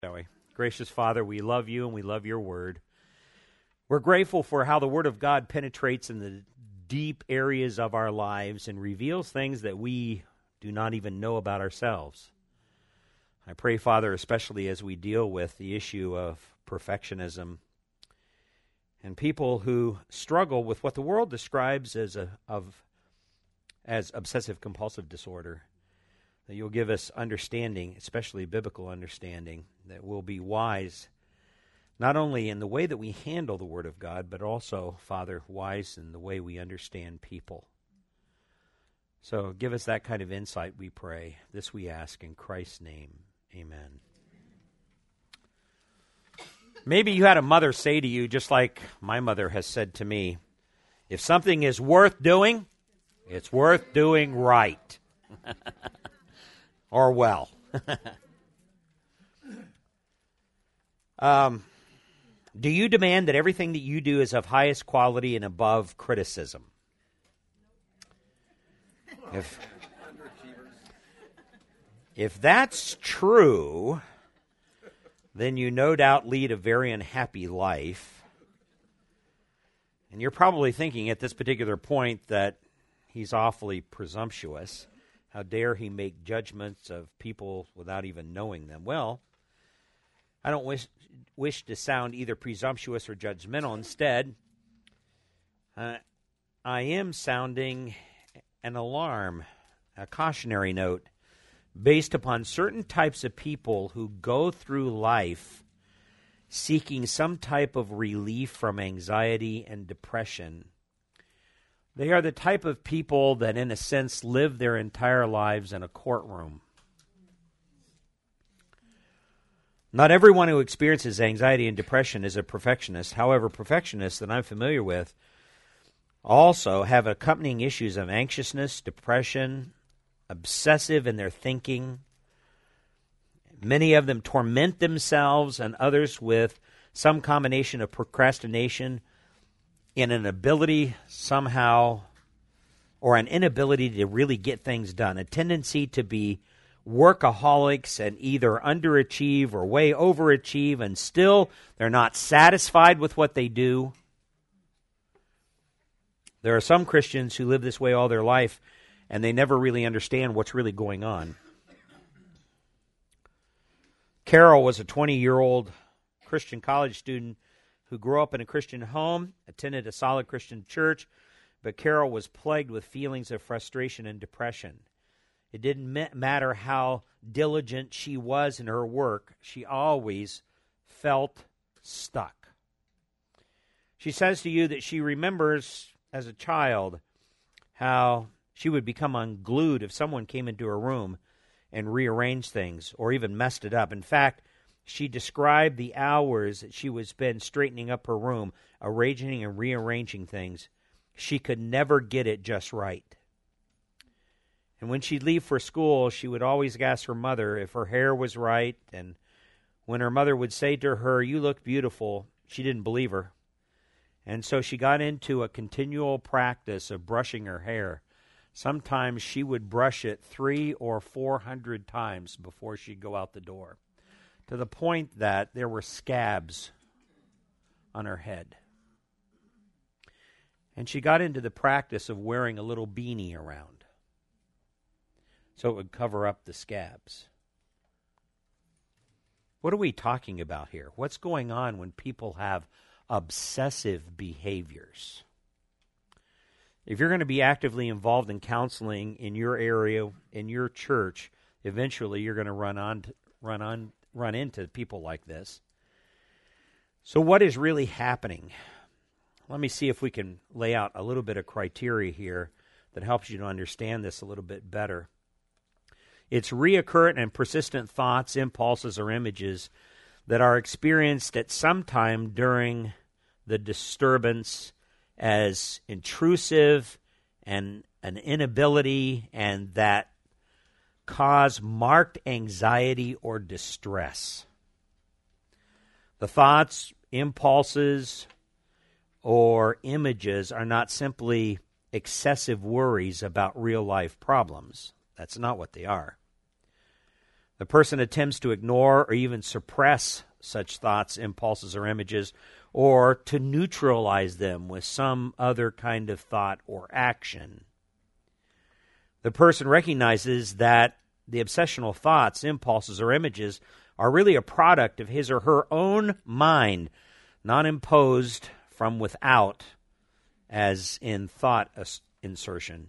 Shall we? Gracious Father, we love you and we love your word. We're grateful for how the word of God penetrates in the deep areas of our lives and reveals things that we do not even know about ourselves. I pray, Father, especially as we deal with the issue of perfectionism and people who struggle with what the world describes as obsessive-compulsive disorder, that you'll give us understanding, especially biblical understanding, that we'll be wise not only in the way that we handle the Word of God, but also, Father, wise in the way we understand people. So give us that kind of insight, we pray. This we ask in Christ's name. Amen. Maybe you had a mother say to you, just like my mother has said to me, if something is worth doing, it's worth doing right. Or well. Do you demand that everything that you do is of highest quality and above criticism? If that's true, then you no doubt lead a very unhappy life. And you're probably thinking at this particular point that he's awfully presumptuous. How dare he make judgments of people without even knowing them? Well, I don't wish to sound either presumptuous or judgmental. Instead, I am sounding an alarm, a cautionary note, based upon certain types of people who go through life seeking some type of relief from anxiety and depression. They are the type of people that, in a sense, live their entire lives in a courtroom. Not everyone who experiences anxiety and depression is a perfectionist. However, perfectionists that I'm familiar with also have accompanying issues of anxiousness, depression, obsessive in their thinking. Many of them torment themselves and others with some combination of procrastination in an ability somehow, or an inability to really get things done, a tendency to be workaholics and either underachieve or way overachieve, and still they're not satisfied with what they do. There are some Christians who live this way all their life, and they never really understand what's really going on. Carol was a 20-year-old Christian college student who grew up in a Christian home, attended a solid Christian church, but Carol was plagued with feelings of frustration and depression. It didn't matter how diligent she was in her work, she always felt stuck. She says to you that she remembers as a child how she would become unglued if someone came into her room and rearranged things or even messed it up. In fact, she described the hours that she would spend straightening up her room, arranging and rearranging things. She could never get it just right. And when she'd leave for school, she would always ask her mother if her hair was right. And when her mother would say to her, "You look beautiful," she didn't believe her. And so she got into a continual practice of brushing her hair. Sometimes she would brush it 300 or 400 times before she'd go out the door, to the point that there were scabs on her head. And she got into the practice of wearing a little beanie around, so it would cover up the scabs. What are we talking about here? What's going on when people have obsessive behaviors? If you're going to be actively involved in counseling in your area, in your church, eventually you're going to run into people like this. So what is really happening? Let me see if we can lay out a little bit of criteria here that helps you to understand this a little bit better. It's reoccurrent and persistent thoughts, impulses, or images that are experienced at some time during the disturbance as intrusive and an inability, and that cause marked anxiety or distress. The thoughts, impulses, or images are not simply excessive worries about real-life problems. That's not what they are. The person attempts to ignore or even suppress such thoughts, impulses, or images, or to neutralize them with some other kind of thought or action. The person recognizes that the obsessional thoughts, impulses, or images are really a product of his or her own mind, not imposed from without, as in thought insertion.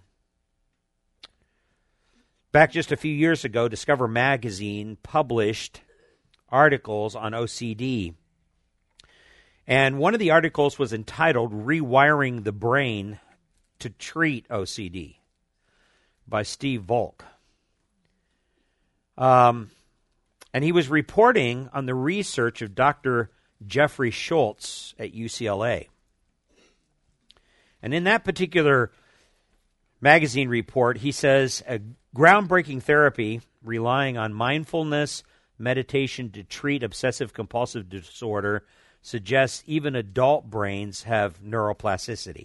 Back just a few years ago, Discover Magazine published articles on OCD. And one of the articles was entitled Rewiring the Brain to Treat OCD by Steve Volk. And he was reporting on the research of Dr. Jeffrey Schultz at UCLA. And in that particular magazine report, he says a groundbreaking therapy relying on mindfulness, meditation to treat obsessive-compulsive disorder suggests even adult brains have neuroplasticity.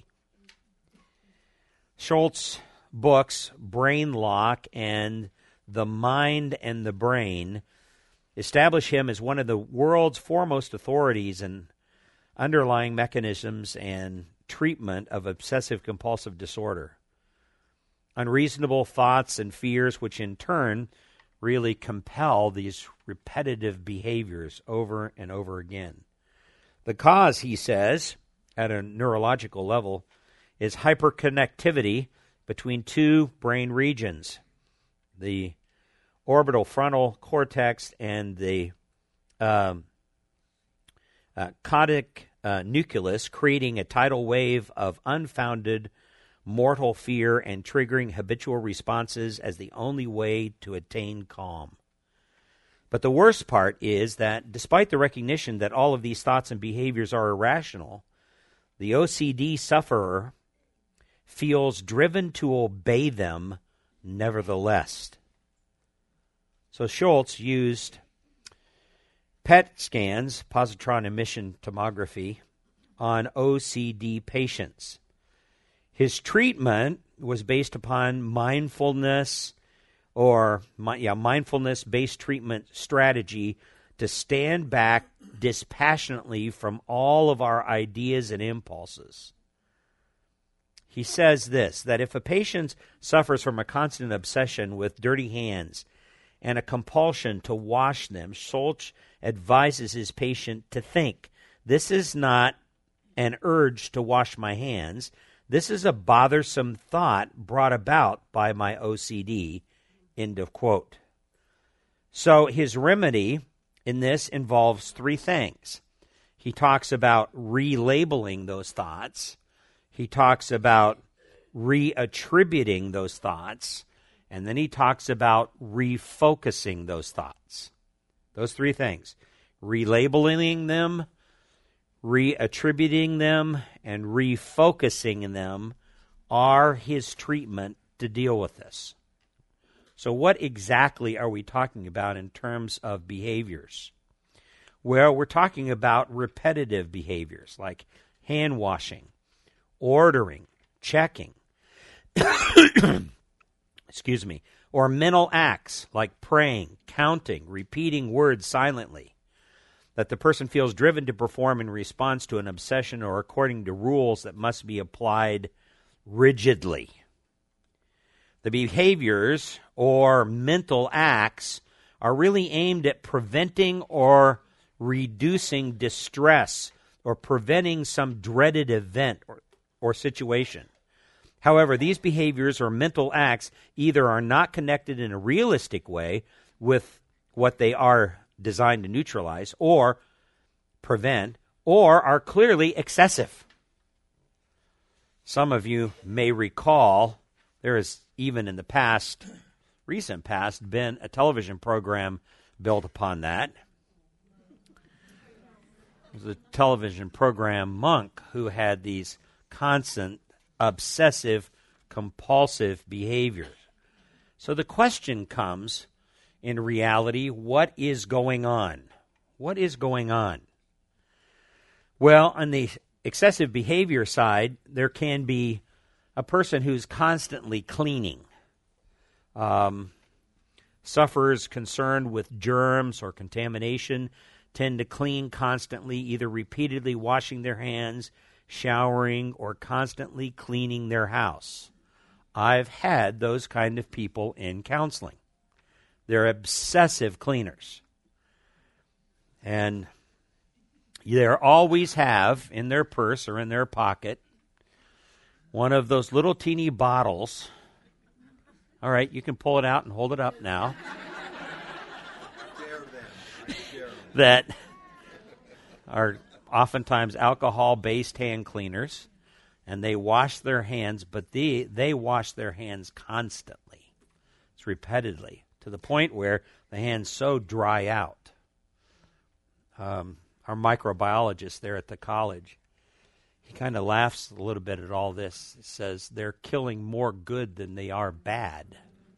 Schultz's books, Brain Lock and The Mind and the Brain, establish him as one of the world's foremost authorities in underlying mechanisms and treatment of obsessive-compulsive disorder. Unreasonable thoughts and fears, which in turn really compel these repetitive behaviors over and over again. The cause, he says, at a neurological level, is hyperconnectivity between two brain regions, the orbital frontal cortex and the caudate nucleus, creating a tidal wave of unfounded mortal fear and triggering habitual responses as the only way to attain calm. But the worst part is that despite the recognition that all of these thoughts and behaviors are irrational, the OCD sufferer feels driven to obey them nevertheless. So Schultz used PET scans, positron emission tomography, on OCD patients. His treatment was based upon mindfulness mindfulness-based treatment strategy to stand back dispassionately from all of our ideas and impulses. He says this, that if a patient suffers from a constant obsession with dirty hands and a compulsion to wash them, Schultz advises his patient to think, this is not an urge to wash my hands. This is a bothersome thought brought about by my OCD. End of quote. So his remedy in this involves three things. He talks about relabeling those thoughts. He talks about reattributing those thoughts. And then he talks about refocusing those thoughts. Those three things. Relabeling them, reattributing them, and refocusing them are his treatment to deal with this. So what exactly are we talking about in terms of behaviors? Well, we're talking about repetitive behaviors like hand washing, ordering, checking, excuse me, or mental acts like praying, counting, repeating words silently that the person feels driven to perform in response to an obsession or according to rules that must be applied rigidly. The behaviors or mental acts are really aimed at preventing or reducing distress or preventing some dreaded event or situation. However, these behaviors or mental acts either are not connected in a realistic way with what they are designed to neutralize or prevent, or are clearly excessive. Some of you may recall there has even in the past, recent past, been a television program built upon that. It was a television program, Monk, who had these constant obsessive compulsive behaviors. So the question comes, in reality, what is going on? What is going on? Well, on the excessive behavior side, there can be a person who's constantly cleaning. Sufferers concerned with germs or contamination tend to clean constantly, either repeatedly washing their hands, showering, or constantly cleaning their house. I've had those kind of people in counseling. They're obsessive cleaners. And they always have in their purse or in their pocket one of those little teeny bottles. All right, you can pull it out and hold it up now. That are oftentimes alcohol-based hand cleaners, and they wash their hands, but they wash their hands constantly. It's repetitively, to the point where the hands so dry out. Our microbiologist there at the college, he kind of laughs a little bit at all this. He says they're killing more good than they are bad.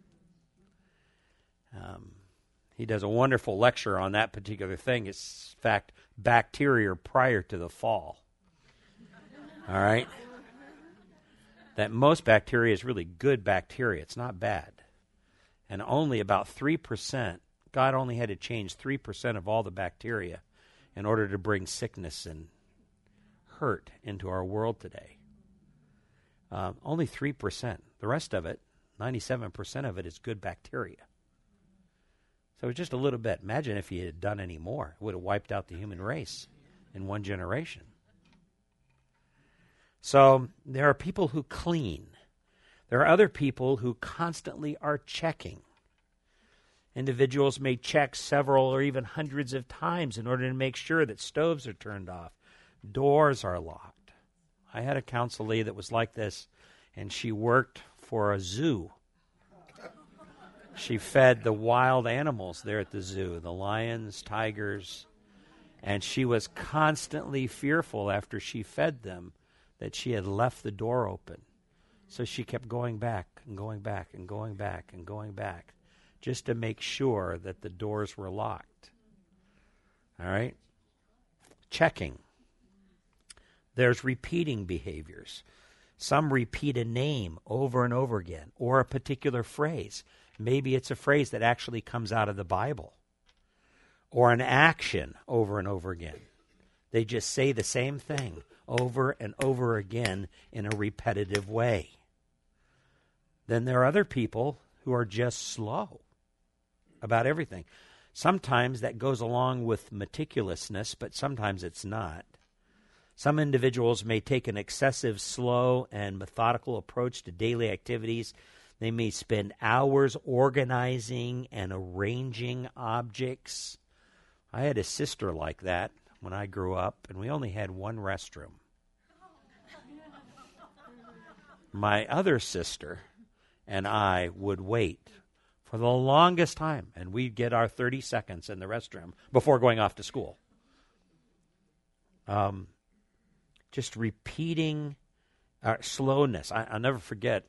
He does a wonderful lecture on that particular thing. It's, in fact, bacteria prior to the fall. All right? That most bacteria is really good bacteria. It's not bad. And only about 3%, God only had to change 3% of all the bacteria in order to bring sickness and hurt into our world today. Only 3%. The rest of it, 97% of it, is good bacteria. So just a little bit. Imagine if he had done any more. It would have wiped out the human race in one generation. So there are people who clean. There are other people who constantly are checking. Individuals may check several or even hundreds of times in order to make sure that stoves are turned off, doors are locked. I had a counselee that was like this, and she worked for a zoo. She fed the wild animals there at the zoo, the lions, tigers, and she was constantly fearful after she fed them that she had left the door open. So she kept going back and going back and going back and going back just to make sure that the doors were locked. All right? Checking. There's repeating behaviors. Some repeat a name over and over again, or a particular phrase. Maybe it's a phrase that actually comes out of the Bible, or an action over and over again. They just say the same thing over and over again in a repetitive way. Then there are other people who are just slow about everything. Sometimes that goes along with meticulousness, but sometimes it's not. Some individuals may take an excessive, slow, and methodical approach to daily activities. They may spend hours organizing and arranging objects. I had a sister like that when I grew up, and we only had one restroom. My other sister and I would wait for the longest time, and we'd get our 30 seconds in the restroom before going off to school. Just repeating slowness. I'll never forget,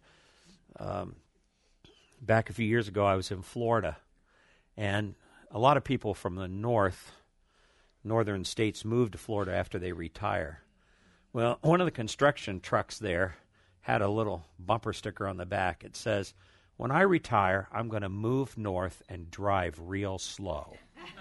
back a few years ago, I was in Florida, and a lot of people from the northern states move to Florida after they retire. Well, one of the construction trucks there had a little bumper sticker on the back. It says, "When I retire, I'm going to move north and drive real slow."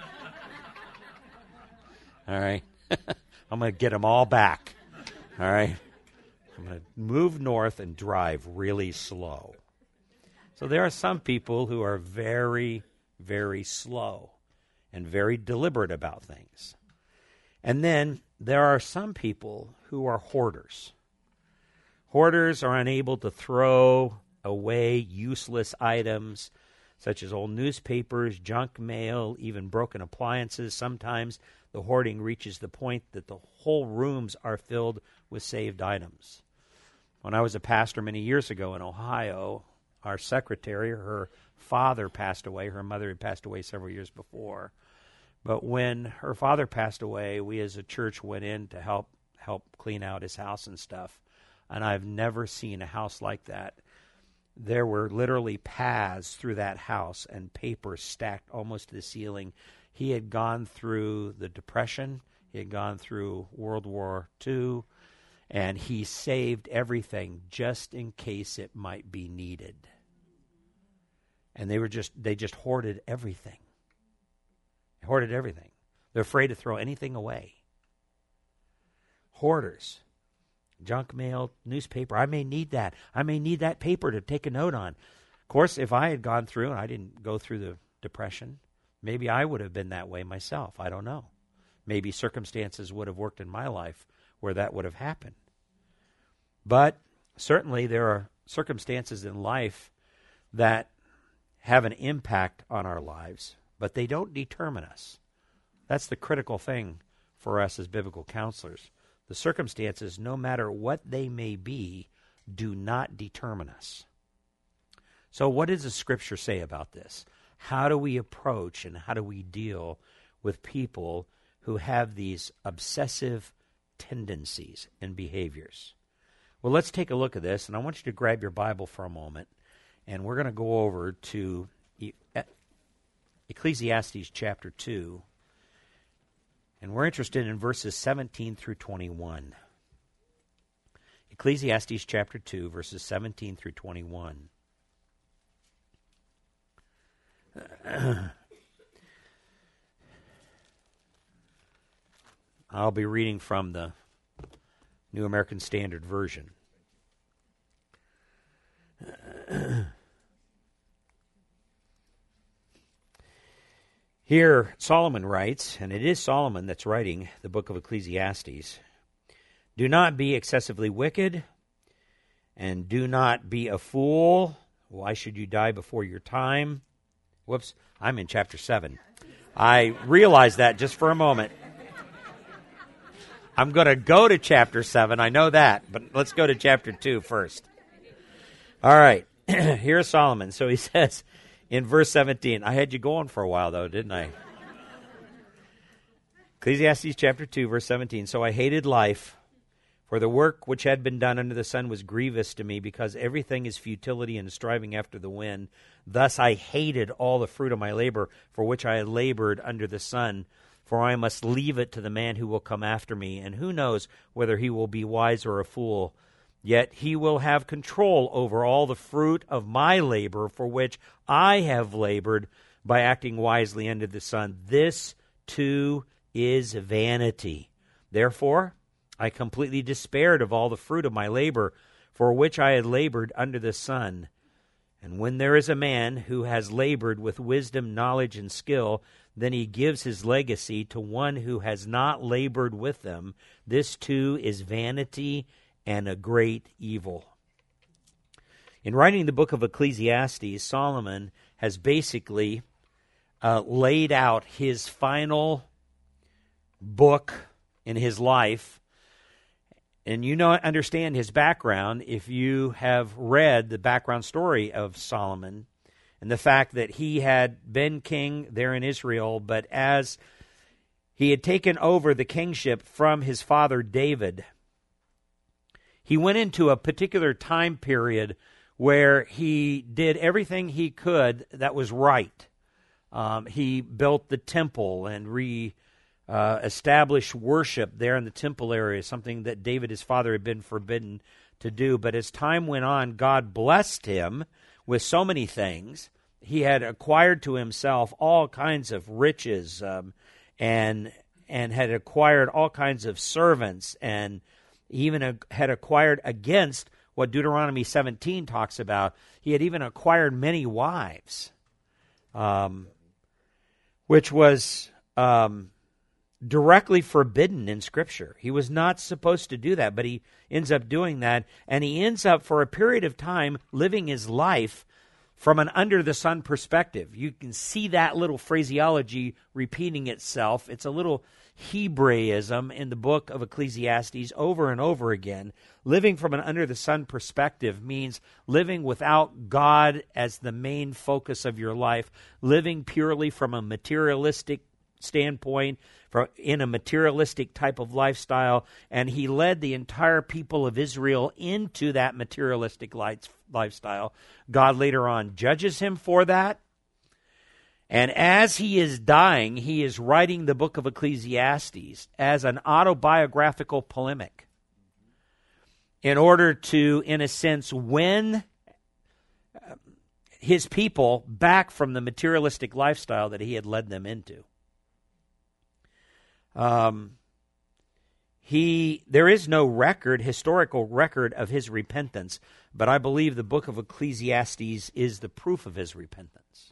All right? I'm going to get them all back. All right? I'm going to move north and drive really slow. So there are some people who are very, very slow and very deliberate about things. And then there are some people who are hoarders. Hoarders are unable to throw away useless items such as old newspapers, junk mail, even broken appliances. Sometimes the hoarding reaches the point that the whole rooms are filled with saved items. When I was a pastor many years ago in Ohio, our secretary, her father passed away. Her mother had passed away several years before. But when her father passed away, we as a church went in to help clean out his house and stuff. And I've never seen a house like that. There were literally paths through that house and paper stacked almost to the ceiling. He had gone through the Depression. He had gone through World War II. And he saved everything just in case it might be needed. And they just hoarded everything. They hoarded everything. They're afraid to throw anything away. Hoarders. Junk mail, newspaper. I may need that. I may need that paper to take a note on. Of course, if I had gone through, and I didn't go through the depression, maybe I would have been that way myself. I don't know. Maybe circumstances would have worked in my life where that would have happened. But certainly there are circumstances in life that have an impact on our lives, but they don't determine us. That's the critical thing for us as biblical counselors. The circumstances, no matter what they may be, do not determine us. So what does the Scripture say about this? How do we approach and how do we deal with people who have these obsessive tendencies and behaviors? Well, let's take a look at this, and I want you to grab your Bible for a moment, and we're going to go over to Ecclesiastes chapter 2, and we're interested in verses 17 through 21. Ecclesiastes chapter 2, verses 17 through 21. I'll be reading from the New American Standard Version. Here, Solomon writes, and it is Solomon that's writing the book of Ecclesiastes, "Do not be excessively wicked, and do not be a fool. Why should you die before your time?" Whoops, I'm in chapter 7. I realized that just for a moment. I'm going to go to chapter 7, I know that, but let's go to chapter 2 first. All right, here's Solomon. So he says in verse 17, I had you going for a while though, didn't I? Ecclesiastes chapter 2, verse 17, "So I hated life, for the work which had been done under the sun was grievous to me, because everything is futility and striving after the wind. Thus I hated all the fruit of my labor, for which I had labored under the sun. For I must leave it to the man who will come after me, and who knows whether he will be wise or a fool. Yet he will have control over all the fruit of my labor, for which I have labored by acting wisely under the sun. This too is vanity. Therefore I completely despaired of all the fruit of my labor, for which I had labored under the sun. And when there is a man who has labored with wisdom, knowledge, and skill, then he gives his legacy to one who has not labored with them. This too is vanity and a great evil." In writing the book of Ecclesiastes, Solomon has basically laid out his final book in his life. And you understand his background if you have read the background story of Solomon and the fact that he had been king there in Israel, but as he had taken over the kingship from his father David, he went into a particular time period where he did everything he could that was right. He built the temple and established worship there in the temple area, something that David, his father, had been forbidden to do. But as time went on, God blessed him with so many things. He had acquired to himself all kinds of riches and had acquired all kinds of servants, and even had acquired, against what Deuteronomy 17 talks about, he had even acquired many wives, which was directly forbidden in Scripture. He was not supposed to do that, but he ends up doing that, and he ends up for a period of time living his life from an under-the-sun perspective. You can see that little phraseology repeating itself. It's a little Hebraism in the book of Ecclesiastes over and over again. Living from an under-the-sun perspective means living without God as the main focus of your life, living purely from a materialistic standpoint, in a materialistic type of lifestyle, and he led the entire people of Israel into that materialistic lifestyle. God later on judges him for that, and as he is dying, he is writing the book of Ecclesiastes as an autobiographical polemic in order to, in a sense, win his people back from the materialistic lifestyle that he had led them into. There is no historical record of his repentance, but I believe the book of Ecclesiastes is the proof of his repentance.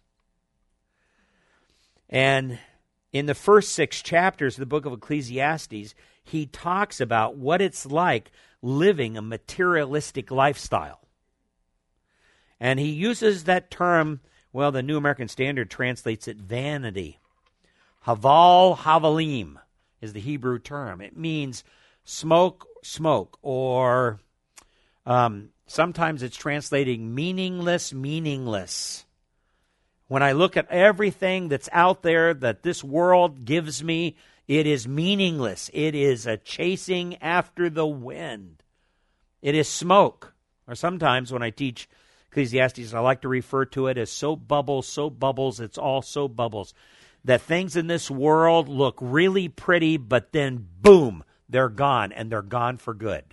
And in the first 6 chapters of the book of Ecclesiastes, he talks about what it's like living a materialistic lifestyle. And he uses that term, well, the New American Standard translates it vanity. Haval havalim is the Hebrew term. It means smoke, or sometimes it's translating meaningless. When I look at everything that's out there that this world gives me, it is meaningless. It is a chasing after the wind. It is smoke. Or sometimes when I teach Ecclesiastes, I like to refer to it as soap bubbles, it's all soap bubbles. That things in this world look really pretty, but then boom, they're gone, and they're gone for good.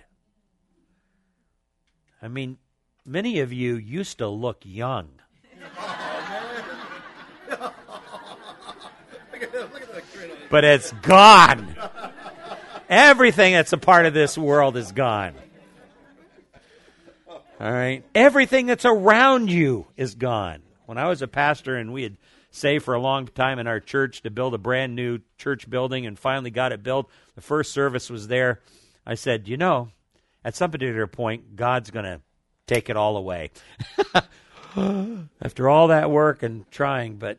I mean, many of you used to look young. But it's gone. Everything that's a part of this world is gone. All right? Everything that's around you is gone. When I was a pastor and we had saved for a long time in our church to build a brand new church building and finally got it built, the first service was there. I said, at some particular point, God's going to take it all away. After all that work and trying, but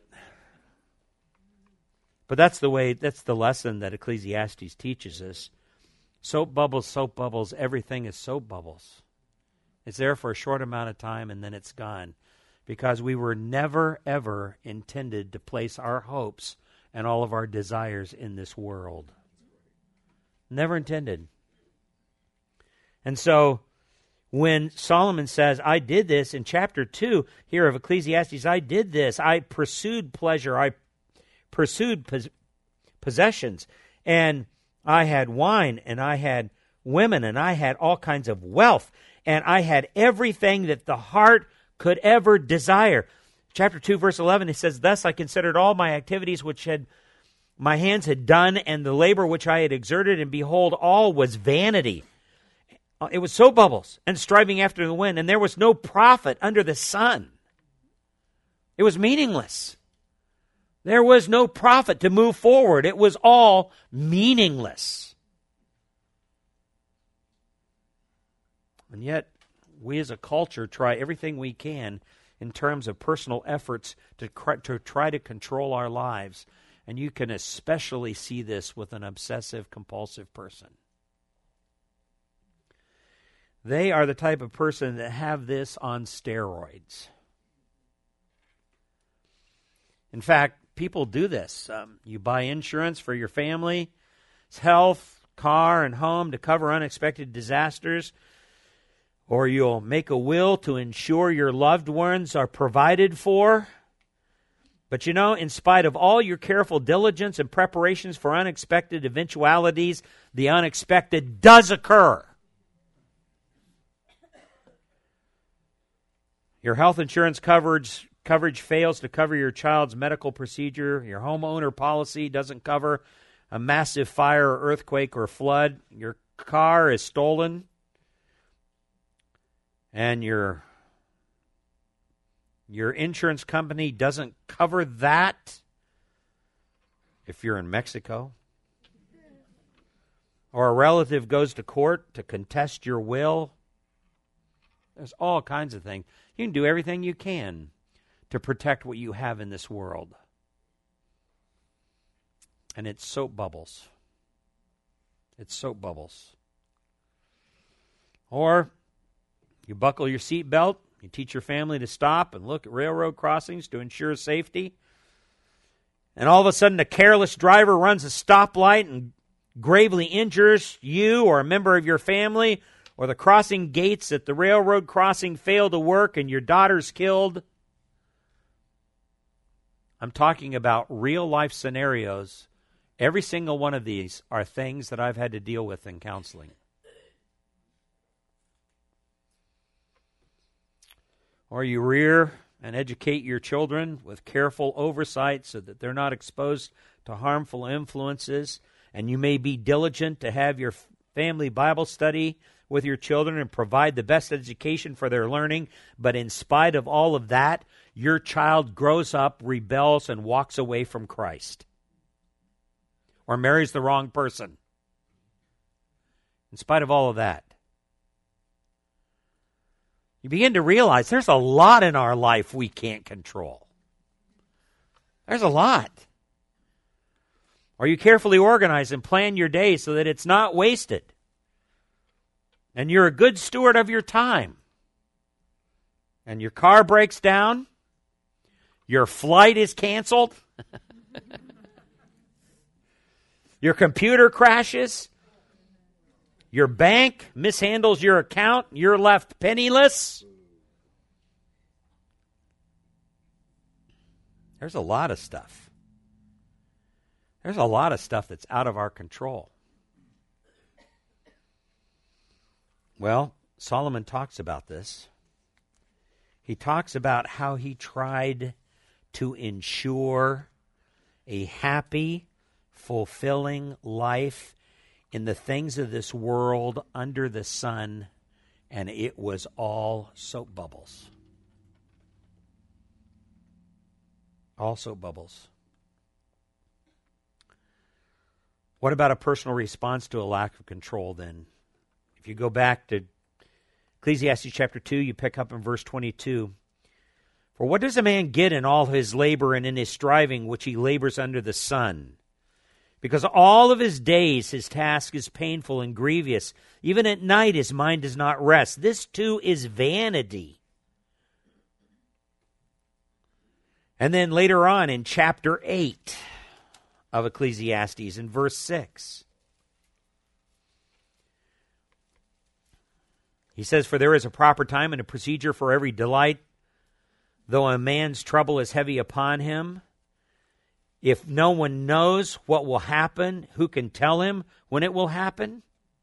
that's the lesson that Ecclesiastes teaches us. Soap bubbles, everything is soap bubbles. It's there for a short amount of time and then it's gone. Because we were never, ever intended to place our hopes and all of our desires in this world. Never intended. And so, when Solomon says, I did this, in chapter 2 here of Ecclesiastes, I did this, I pursued pleasure, I pursued possessions, and I had wine, and I had women, and I had all kinds of wealth, and I had everything that the heart could ever desire. Chapter 2, verse 11, it says, Thus I considered all my activities which my hands had done, and the labor which I had exerted, and behold, all was vanity. It was soap bubbles and striving after the wind, and there was no profit under the sun. It was meaningless. There was no profit to move forward. It was all meaningless. And yet, we as a culture try everything we can in terms of personal efforts to try to control our lives. And you can especially see this with an obsessive-compulsive person. They are the type of person that have this on steroids. In fact, people do this. You buy insurance for your family's health, car, and home to cover unexpected disasters. Or you'll make a will to ensure your loved ones are provided for. But in spite of all your careful diligence and preparations for unexpected eventualities, the unexpected does occur. Your health insurance coverage fails to cover your child's medical procedure. Your homeowner policy doesn't cover a massive fire or earthquake or flood. Your car is stolen. And your insurance company doesn't cover that if you're in Mexico. Or a relative goes to court to contest your will. There's all kinds of things. You can do everything you can to protect what you have in this world. And it's soap bubbles. It's soap bubbles. Or you buckle your seatbelt, you teach your family to stop and look at railroad crossings to ensure safety. And all of a sudden, a careless driver runs a stoplight and gravely injures you or a member of your family, or the crossing gates at the railroad crossing fail to work and your daughter's killed. I'm talking about real-life scenarios. Every single one of these are things that I've had to deal with in counseling. Or you rear and educate your children with careful oversight so that they're not exposed to harmful influences. And you may be diligent to have your family Bible study with your children and provide the best education for their learning. But in spite of all of that, your child grows up, rebels, and walks away from Christ, or marries the wrong person. In spite of all of that, you begin to realize there's a lot in our life we can't control. There's a lot. Or you carefully organize and plan your day so that it's not wasted, and you're a good steward of your time. And your car breaks down, your flight is canceled, your computer crashes, your bank mishandles your account, you're left penniless. There's a lot of stuff. There's a lot of stuff that's out of our control. Well, Solomon talks about this. He talks about how he tried to ensure a happy, fulfilling life in the things of this world under the sun, and it was all soap bubbles. All soap bubbles. What about a personal response to a lack of control then? If you go back to Ecclesiastes chapter 2, you pick up in verse 22. For what does a man get in all his labor and in his striving which he labors under the sun? Because all of his days his task is painful and grievous. Even at night his mind does not rest. This too is vanity. And then later on in chapter 8 of Ecclesiastes, in verse 6, he says, For there is a proper time and a procedure for every delight, though a man's trouble is heavy upon him. If no one knows what will happen, who can tell him when it will happen?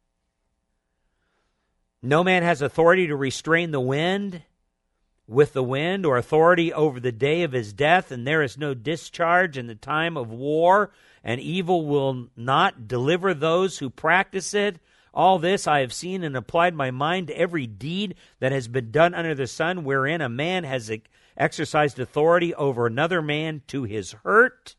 No man has authority to restrain the wind with the wind, or authority over the day of his death, and there is no discharge in the time of war, and evil will not deliver those who practice it. All this I have seen and applied my mind to every deed that has been done under the sun, wherein a man has exercised authority over another man to his hurt.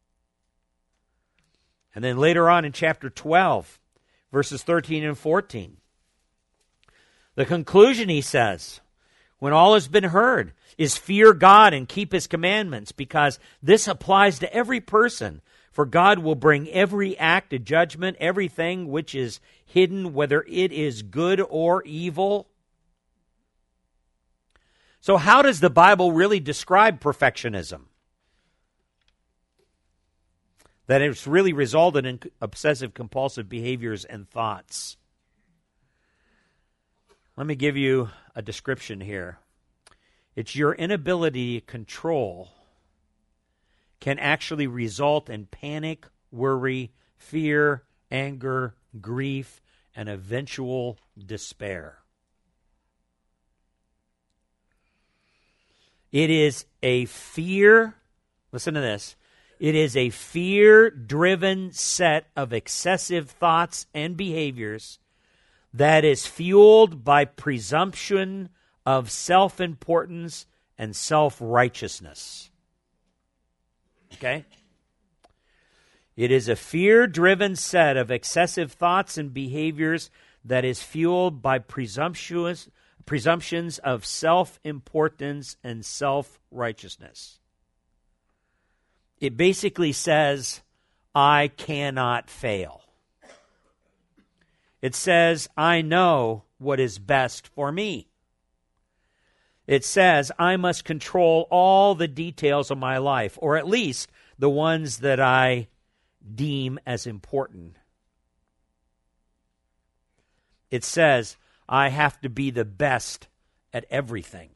And then later on in chapter 12, verses 13 and 14, the conclusion, he says, when all has been heard, is fear God and keep his commandments, because this applies to every person. For God will bring every act to judgment, everything which is hidden, whether it is good or evil. So how does the Bible really describe perfectionism? That it's really resulted in obsessive compulsive behaviors and thoughts. Let me give you a description here. It's your inability to control can actually result in panic, worry, fear, anger, grief, and eventual despair. It is a fear, listen to this, it is a fear-driven set of excessive thoughts and behaviors that is fueled by presumption of self-importance and self-righteousness. Okay? It is a fear-driven set of excessive thoughts and behaviors that is fueled by presumptions of self-importance and self-righteousness. It basically says, I cannot fail. It says, I know what is best for me. It says, I must control all the details of my life, or at least the ones that I deem as important. It says, I have to be the best at everything.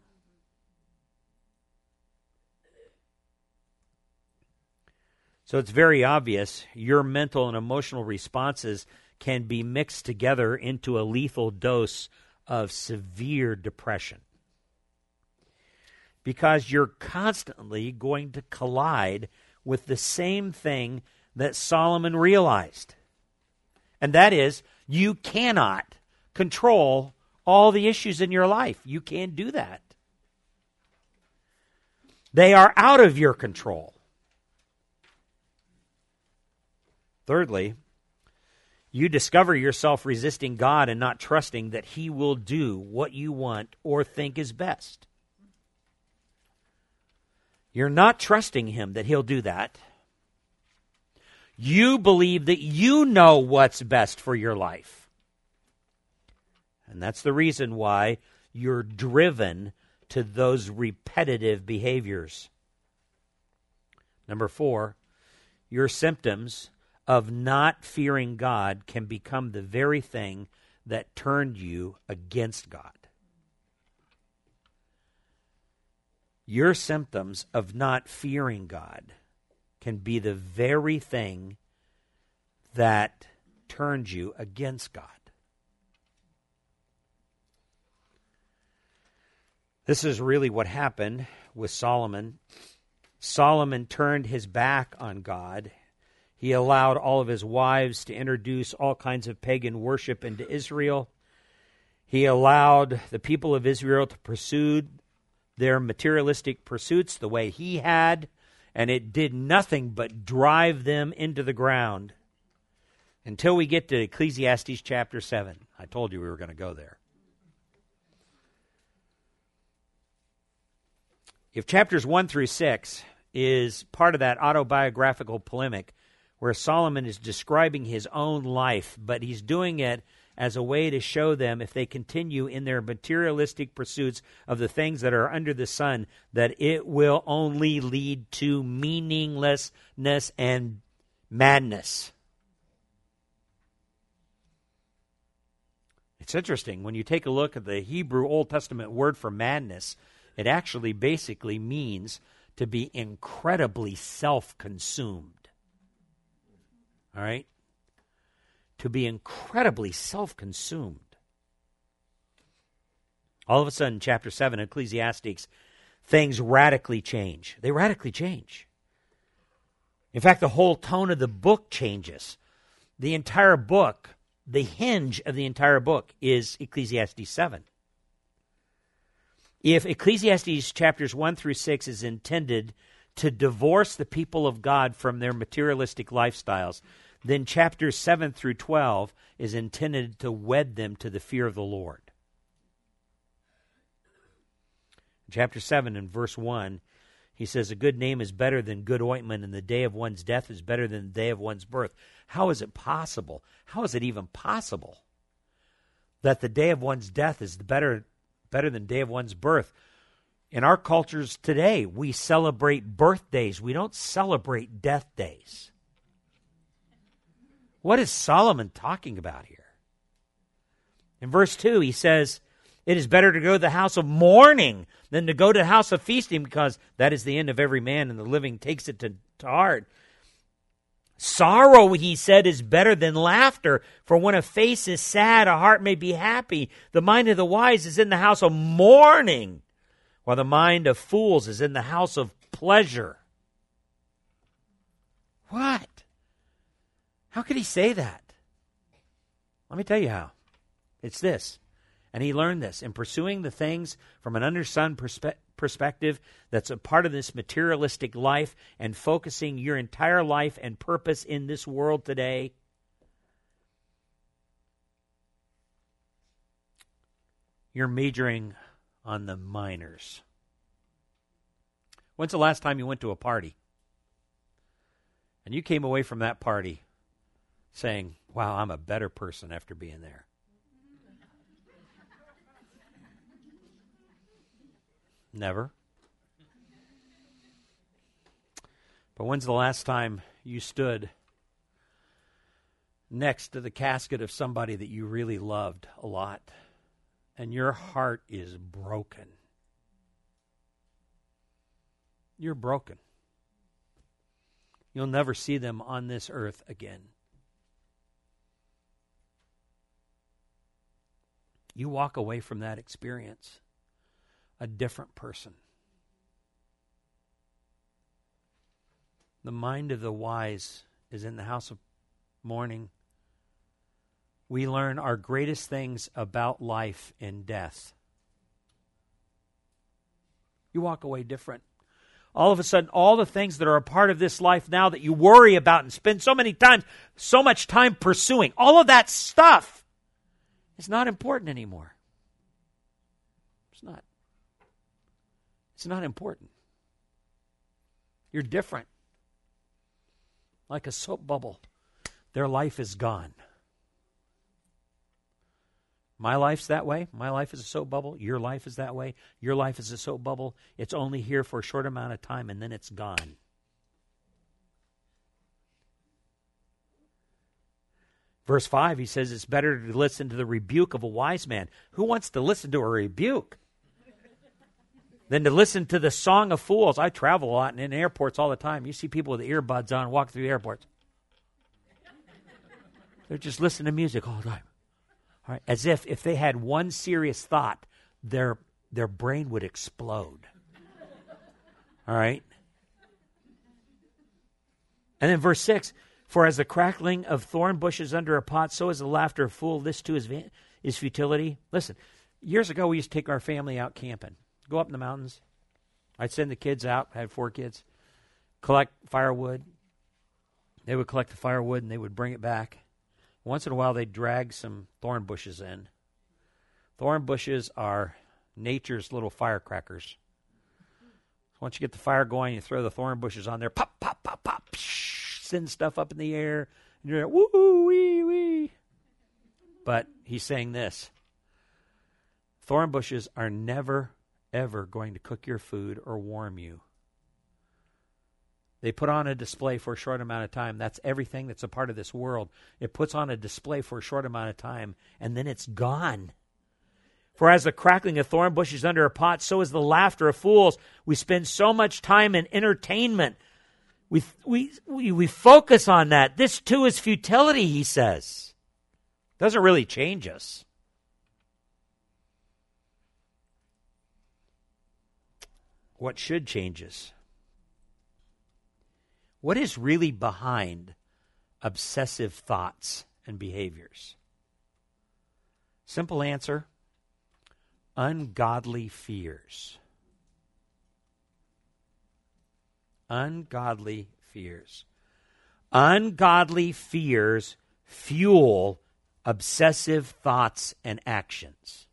So it's very obvious your mental and emotional responses can be mixed together into a lethal dose of severe depression. because you're constantly going to collide with the same thing that Solomon realized. And that is, you cannot control all the issues in your life. You can't do that. They are out of your control. Thirdly, you discover yourself resisting God and not trusting that He will do what you want or think is best. You're not trusting Him that He'll do that. You believe that you know what's best for your life. And that's the reason why you're driven to those repetitive behaviors. Number 4, your symptoms of not fearing God can become the very thing that turned you against God. Your symptoms of not fearing God can be the very thing that turned you against God. This is really what happened with Solomon. Solomon turned his back on God. He allowed all of his wives to introduce all kinds of pagan worship into Israel. He allowed the people of Israel to pursue their materialistic pursuits the way he had, and it did nothing but drive them into the ground until we get to Ecclesiastes chapter 7. I told you we were going to go there. If chapters 1 through 6 is part of that autobiographical polemic where Solomon is describing his own life, but he's doing it as a way to show them, if they continue in their materialistic pursuits of the things that are under the sun, that it will only lead to meaninglessness and madness. It's interesting, when you take a look at the Hebrew Old Testament word for madness, it actually basically means to be incredibly self-consumed. All right? To be incredibly self-consumed. All of a sudden, chapter 7, Ecclesiastes, things radically change. They radically change. In fact, the whole tone of the book changes. The entire book, the hinge of the entire book is Ecclesiastes 7. If Ecclesiastes chapters 1 through 6 is intended to divorce the people of God from their materialistic lifestyles, then chapters 7 through 12 is intended to wed them to the fear of the Lord. Chapter 7 and verse 1, he says, a good name is better than good ointment, and the day of one's death is better than the day of one's birth. How is it possible? How is it even possible that the day of one's death is better than the day of one's birth? In our cultures today, we celebrate birthdays. We don't celebrate death days. What is Solomon talking about here? In verse 2, he says, it is better to go to the house of mourning than to go to the house of feasting, because that is the end of every man, and the living takes it to heart. Sorrow, he said, is better than laughter, for when a face is sad, a heart may be happy. The mind of the wise is in the house of mourning, while the mind of fools is in the house of pleasure. What? How could he say that? Let me tell you how. It's this. And he learned this. In pursuing the things from an under-sun perspective that's a part of this materialistic life, and focusing your entire life and purpose in this world today, you're majoring on the minors. When's the last time you went to a party and you came away from that party saying, wow, I'm a better person after being there? Never. But when's the last time you stood next to the casket of somebody that you really loved a lot, and your heart is broken? You're broken. You'll never see them on this earth again. You walk away from that experience a different person. The mind of the wise is in the house of mourning. We learn our greatest things about life and death. You walk away different. All of a sudden, all the things that are a part of this life now that you worry about and spend so much time pursuing, all of that stuff is not important anymore. It's not. It's not important. You're different. Like a soap bubble. Their life is gone. My life's that way. My life is a soap bubble. Your life is that way. Your life is a soap bubble. It's only here for a short amount of time, and then it's gone. Verse 5, he says, it's better to listen to the rebuke of a wise man. Who wants to listen to a rebuke? Than to listen to the song of fools. I travel a lot and in airports all the time. You see people with earbuds on walk through airports. They're just listening to music all the time. All right, as if they had one serious thought, their brain would explode. All right? And then verse 6, for as the crackling of thorn bushes under a pot, so is the laughter of a fool. This too is futility. Listen, years ago we used to take our family out camping. Go up in the mountains. I'd send the kids out. I had 4 kids. Collect firewood. They would collect the firewood and they would bring it back. Once in a while, they'd drag some thorn bushes in. Thorn bushes are nature's little firecrackers. Once you get the fire going, you throw the thorn bushes on there. Pop, pop, pop, pop. Psh, send stuff up in the air. And you're like, woo, wee, wee. But he's saying this. Thorn bushes are never, ever going to cook your food or warm you. They put on a display for a short amount of time. That's everything that's a part of this world. It puts on a display for a short amount of time, and then it's gone. For as the crackling of thorn bushes under a pot, so is the laughter of fools. We spend so much time in entertainment. We focus on that. This too is futility, he says. Doesn't really change us. What should change us? What is really behind obsessive thoughts and behaviors? Simple answer, ungodly fears. Ungodly fears. Ungodly fears fuel obsessive thoughts and actions.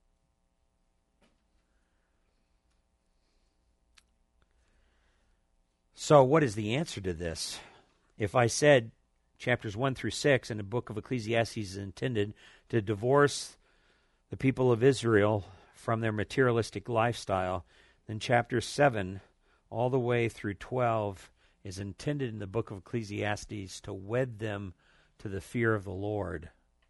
So what is the answer to this? If I said chapters 1 through 6 in the book of Ecclesiastes is intended to divorce the people of Israel from their materialistic lifestyle, then chapter 7 all the way through 12 is intended in the book of Ecclesiastes to wed them to the fear of the Lord.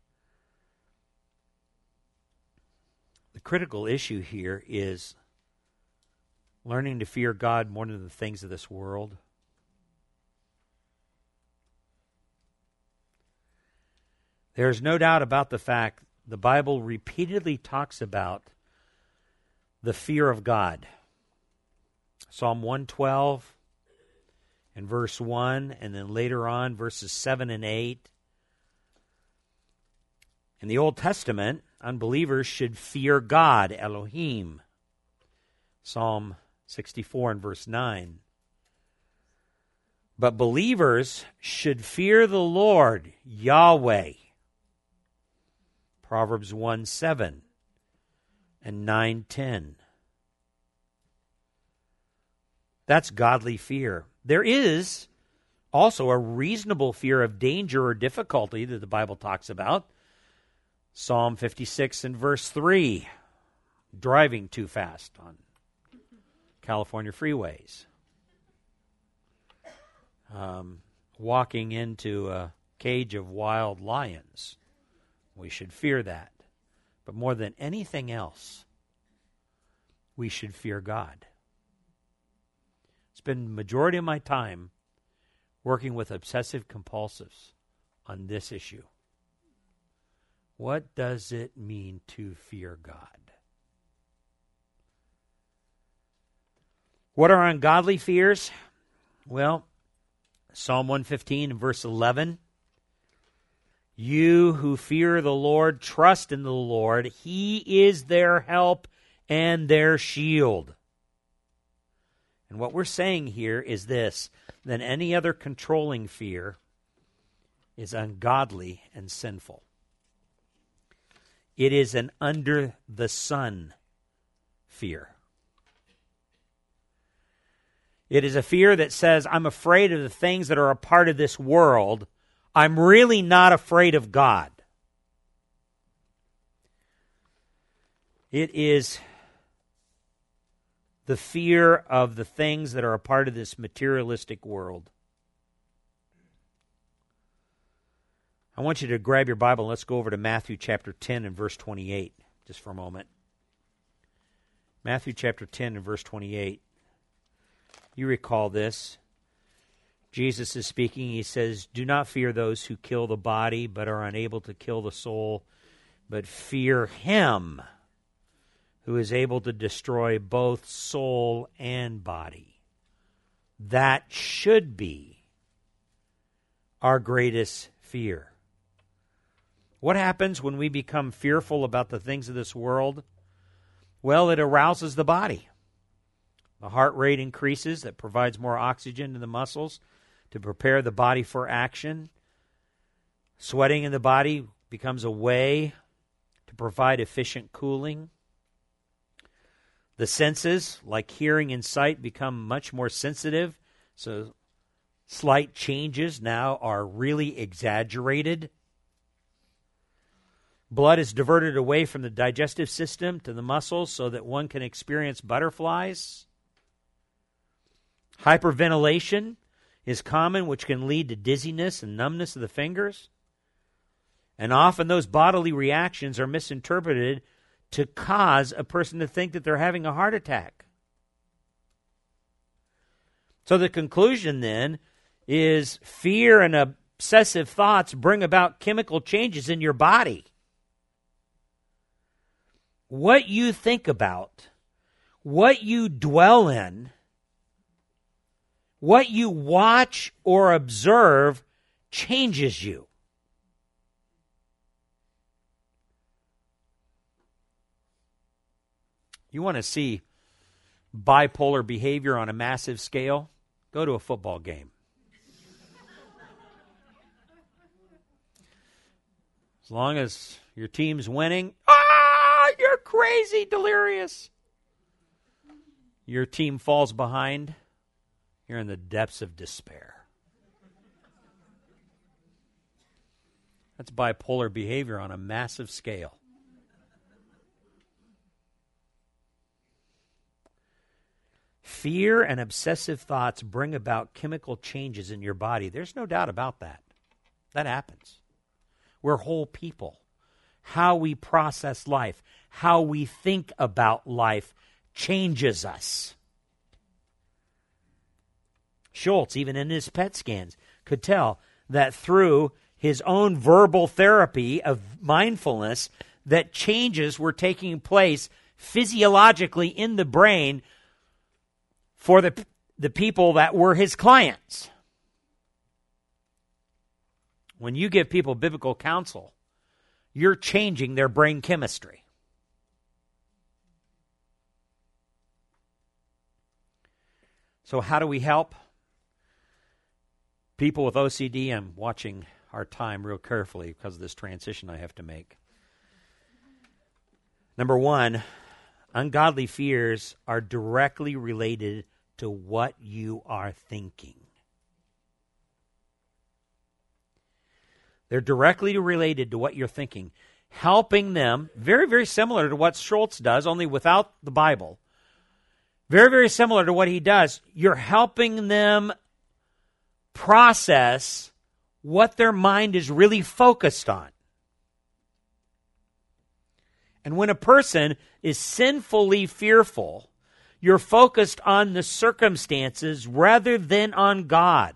The critical issue here is learning to fear God more than the things of this world. There's no doubt about the fact the Bible repeatedly talks about the fear of God. Psalm 112 and verse 1, and then later on verses 7 and 8. In the Old Testament, unbelievers should fear God, Elohim. Psalm 64 and verse 9. But believers should fear the Lord, Yahweh. Proverbs 1:7 and 9:10. That's godly fear. There is also a reasonable fear of danger or difficulty that the Bible talks about. Psalm 56 and verse 3. Driving too fast on California freeways. Walking into a cage of wild lions. We should fear that. But more than anything else, we should fear God. Spend the majority of my time working with obsessive compulsives on this issue. What does it mean to fear God? What are ungodly fears? Well, Psalm 115 and verse 11. You who fear the Lord, trust in the Lord. He is their help and their shield. And what we're saying here is this: than any other controlling fear is ungodly and sinful. It is an under the sun fear. It is a fear that says, I'm afraid of the things that are a part of this world. I'm really not afraid of God. It is the fear of the things that are a part of this materialistic world. I want you to grab your Bible and let's go over to Matthew chapter 10 and verse 28 just for a moment. Matthew chapter 10 and verse 28. You recall this. Jesus is speaking. He says, do not fear those who kill the body but are unable to kill the soul, but fear him who is able to destroy both soul and body. That should be our greatest fear. What happens when we become fearful about the things of this world? Well, it arouses the body. The heart rate increases. That provides more oxygen to the muscles to prepare the body for action. Sweating in the body becomes a way to provide efficient cooling. The senses, like hearing and sight, become much more sensitive. So slight changes now are really exaggerated. Blood is diverted away from the digestive system to the muscles so that one can experience butterflies. Hyperventilation is common, which can lead to dizziness and numbness of the fingers. And often those bodily reactions are misinterpreted to cause a person to think that they're having a heart attack. So the conclusion then is fear and obsessive thoughts bring about chemical changes in your body. What you think about, what you dwell in, what you watch or observe changes you. You want to see bipolar behavior on a massive scale? Go to a football game. As long as your team's winning, you're crazy, delirious. Your team falls behind, you're in the depths of despair. That's bipolar behavior on a massive scale. Fear and obsessive thoughts bring about chemical changes in your body. There's no doubt about that. That happens. We're whole people. How we process life, how we think about life changes us. Schultz, even in his PET scans, could tell that through his own verbal therapy of mindfulness, that changes were taking place physiologically in the brain for the people that were his clients. When you give people biblical counsel, you're changing their brain chemistry. So how do we help people with OCD? I'm watching our time real carefully because of this transition I have to make. Number one, ungodly fears are directly related to what you are thinking. They're directly related to what you're thinking. Helping them, very, very similar to what Schultz does, only without the Bible. Very, very similar to what he does. You're helping them process what their mind is really focused on. And when a person is sinfully fearful, you're focused on the circumstances rather than on God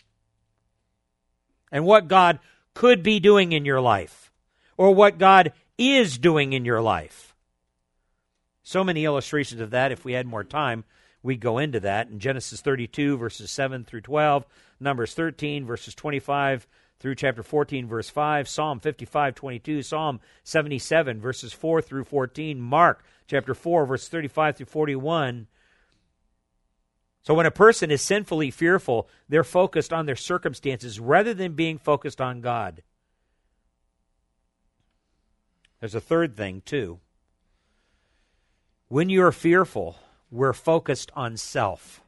and what God could be doing in your life or what God is doing in your life. So many illustrations of that. If we had more time, we'd go into that. In Genesis 32, verses 7 through 12, Numbers 13, verses 25 through chapter 14, verse 5, Psalm 55:22, Psalm 77, verses 4 through 14, Mark chapter 4, verse 35 through 41. So when a person is sinfully fearful, they're focused on their circumstances rather than being focused on God. There's a third thing, too. When you're fearful, we're focused on self.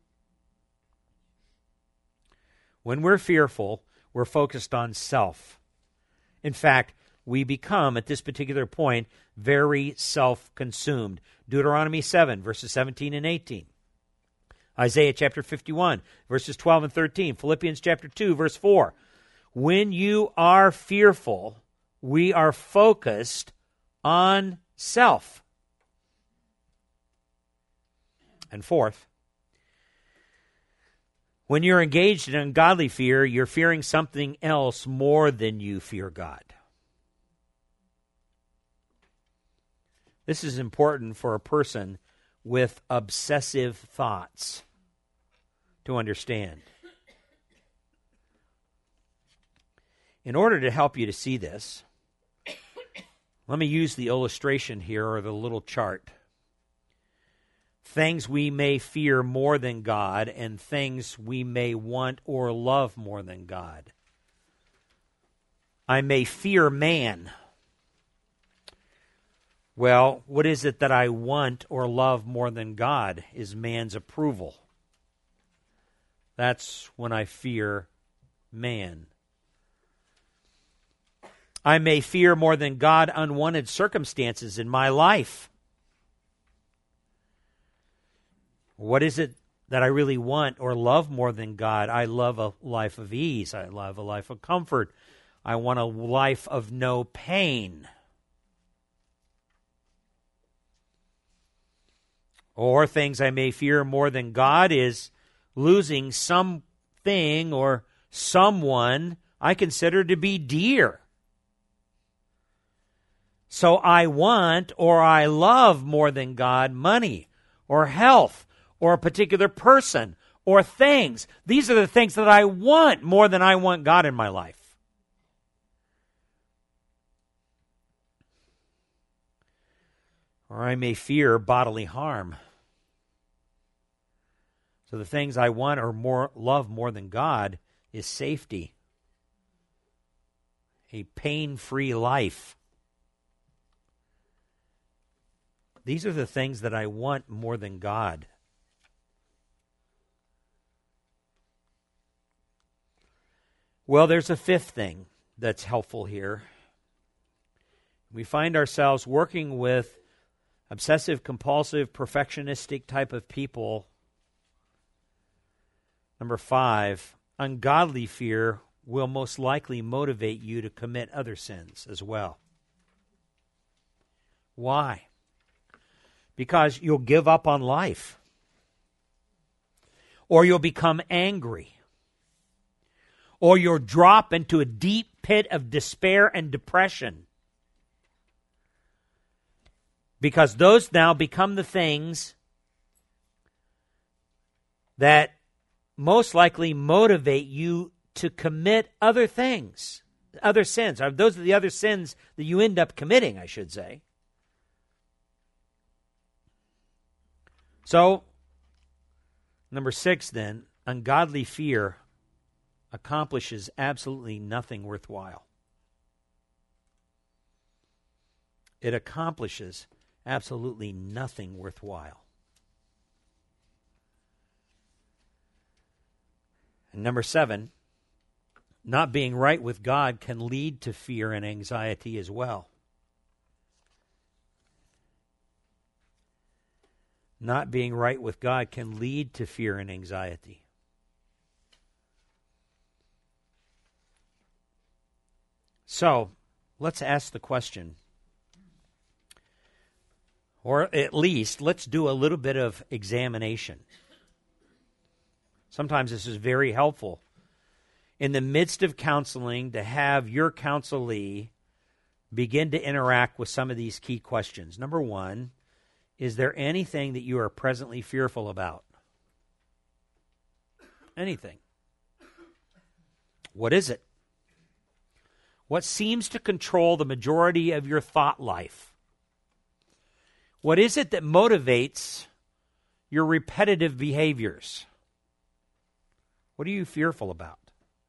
When we're fearful, we're focused on self. In fact, we become, at this particular point, very self-consumed. Deuteronomy 7, verses 17 and 18. Isaiah chapter 51, verses 12 and 13. Philippians chapter 2, verse 4. When you are fearful, we are focused on self. And fourth, when you're engaged in ungodly fear, you're fearing something else more than you fear God. This is important for a person with obsessive thoughts to understand. In order to help you to see this, let me use the illustration here, or the little chart. Things we may fear more than God, and things we may want or love more than God. I may fear man. Well, what is it that I want or love more than God? Is man's approval. That's when I fear man. I may fear more than God unwanted circumstances in my life. What is it that I really want or love more than God? I love a life of ease. I love a life of comfort. I want a life of no pain. Or things I may fear more than God is losing something or someone I consider to be dear. So I want or I love more than God money or health or a particular person or things. These are the things that I want more than I want God in my life. Or I may fear bodily harm. So the things I want or love more than God is safety, a pain-free life. These are the things that I want more than God. Well, there's a fifth thing that's helpful here. We find ourselves working with obsessive, compulsive, perfectionistic type of people. Number 5, ungodly fear will most likely motivate you to commit other sins as well. Why? Because you'll give up on life. Or you'll become angry. Or you'll drop into a deep pit of despair and depression. Because those now become the things that most likely motivate you to commit other things, other sins. Those are the other sins that you end up committing, I should say. So, number 6 then, ungodly fear accomplishes absolutely nothing worthwhile. It accomplishes absolutely nothing worthwhile. And number 7, not being right with God can lead to fear and anxiety as well. Not being right with God can lead to fear and anxiety. So, let's ask the question, or at least let's do a little bit of examination. Sometimes this is very helpful. In the midst of counseling, to have your counselee begin to interact with some of these key questions. Number 1, is there anything that you are presently fearful about? Anything. What is it? What seems to control the majority of your thought life? What is it that motivates your repetitive behaviors? What are you fearful about?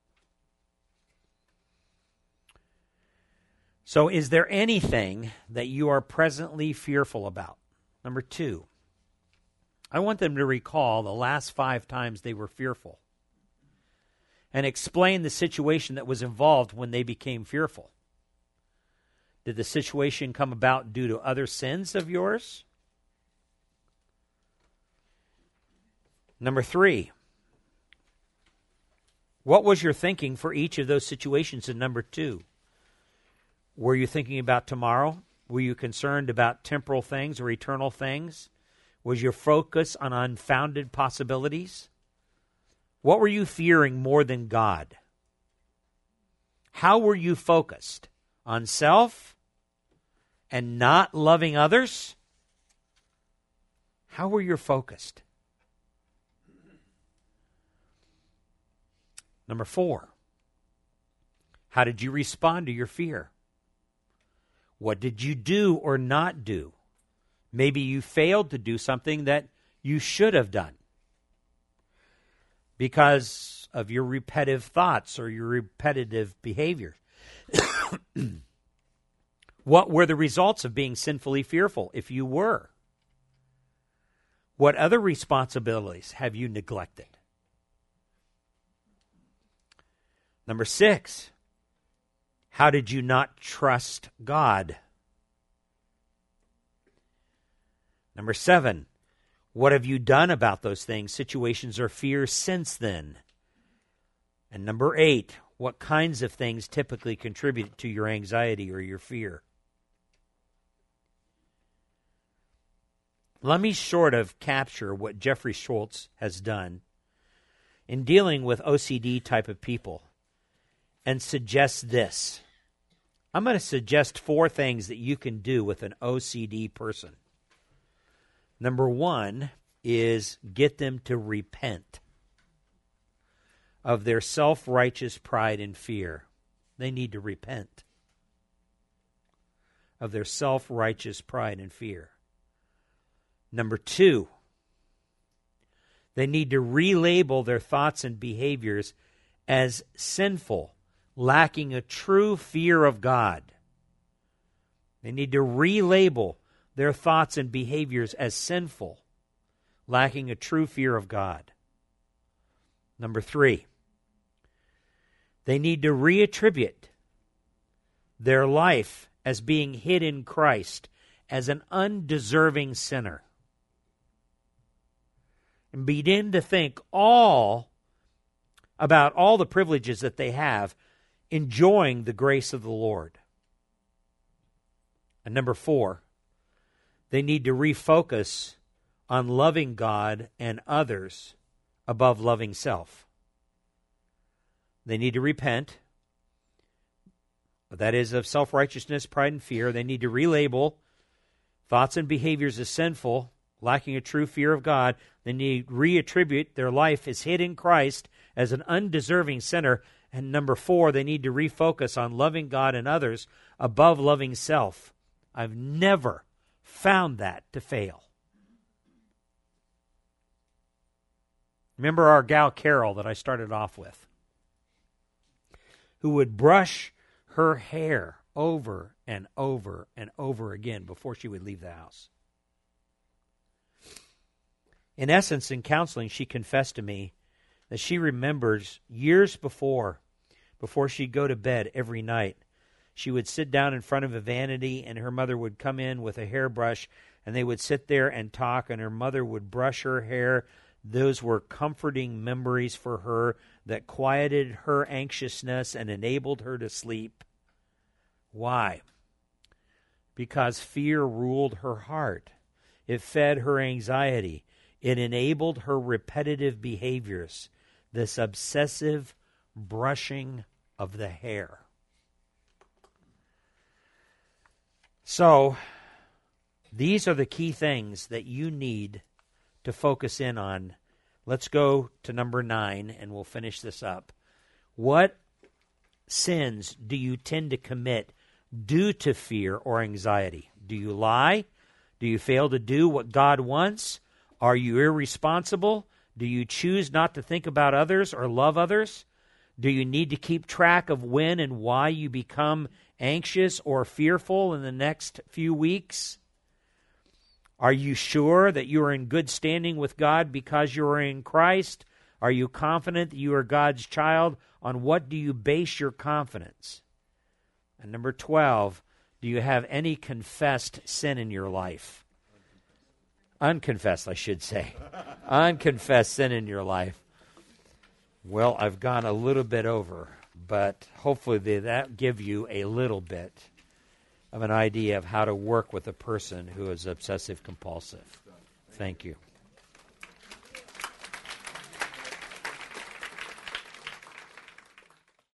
So, is there anything that you are presently fearful about? Number 2, I want them to recall the last 5 times they were fearful and explain the situation that was involved when they became fearful. Did the situation come about due to other sins of yours? Number 3, what was your thinking for each of those situations in number 2? Were you thinking about tomorrow? Were you concerned about temporal things or eternal things? Was your focus on unfounded possibilities? What were you fearing more than God? How were you focused? On self and not loving others? How were you focused? Number 4, how did you respond to your fear? What did you do or not do? Maybe you failed to do something that you should have done because of your repetitive thoughts or your repetitive behavior. What were the results of being sinfully fearful, if you were? What other responsibilities have you neglected? Number 6, how did you not trust God? Number 7, what have you done about those things, situations, or fears since then? And number 8, what kinds of things typically contribute to your anxiety or your fear? Let me sort of capture what Jeffrey Schultz has done in dealing with OCD type of people and suggest this. I'm going to suggest 4 things that you can do with an OCD person. Number 1 is get them to repent of their self-righteous pride and fear. They need to repent of their self-righteous pride and fear. Number 2, they need to relabel their thoughts and behaviors as sinful, lacking a true fear of God. They need to relabel their thoughts and behaviors as sinful, lacking a true fear of God. Number 3, they need to reattribute their life as being hid in Christ as an undeserving sinner. And begin to think about all the privileges that they have enjoying the grace of the Lord. And number 4, they need to refocus on loving God and others above loving self. They need to repent, that is, of self-righteousness, pride, and fear. They need to relabel thoughts and behaviors as sinful, lacking a true fear of God. They need to reattribute their life as hid in Christ as an undeserving sinner. And number 4, they need to refocus on loving God and others above loving self. I've never found that to fail. Remember our gal Carol that I started off with, who would brush her hair over and over and over again before she would leave the house. In essence, in counseling, she confessed to me that she remembers years before she'd go to bed every night, she would sit down in front of a vanity and her mother would come in with a hairbrush and they would sit there and talk and her mother would brush her hair. Those were comforting memories for her that quieted her anxiousness and enabled her to sleep. Why? Because fear ruled her heart. It fed her anxiety. It enabled her repetitive behaviors, this obsessive brushing of the hair. So, these are the key things that you need to focus in on. Let's go to number 9, and we'll finish this up. What sins do you tend to commit due to fear or anxiety? Do you lie? Do you fail to do what God wants? Are you irresponsible? Do you choose not to think about others or love others? Do you need to keep track of when and why you become anxious or fearful in the next few weeks? Are you sure that you are in good standing with God because you are in Christ? Are you confident that you are God's child? On what do you base your confidence? And number 12, do you have any confessed sin in your life? Unconfessed, I should say. Unconfessed sin in your life. Well, I've gone a little bit over, but hopefully that give you a little bit of an idea of how to work with a person who is obsessive compulsive. Thank you.